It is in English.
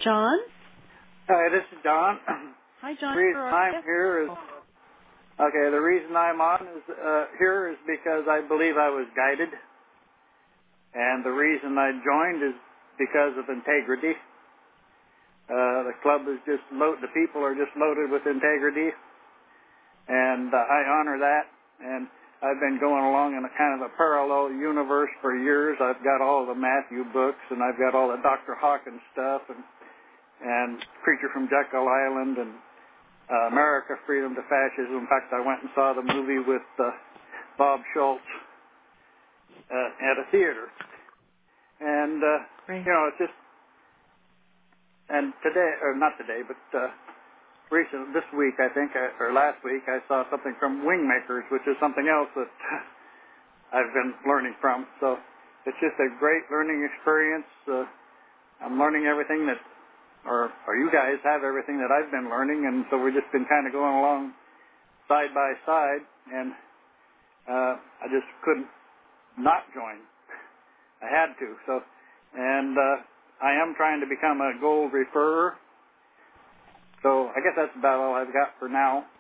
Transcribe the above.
John? Hi, this is John. Hi, John. The reason Where are I'm you? here is the reason I'm on is here is because I believe I was guided, and the reason I joined is because of integrity. The club is the people are just loaded with integrity, and I honor that. And I've been going along in a kind of a parallel universe for years. I've got all the Matthew books, and I've got all the Dr. Hawkins stuff, and Creature from Jekyll Island, and America, Freedom to Fascism. In fact, I went and saw the movie with Bob Schultz at a theater. And, Great. it's just, and today, or not today, but this week, I think, or last week, I saw something from Wingmakers, which is something else that I've been learning from. So it's just a great learning experience. I'm learning everything that or you guys have everything that I've been learning, and so we've just been kind of going along side by side, and I just couldn't not join. I had to. So, and I am trying to become a gold referrer. So I guess that's about all I've got for now.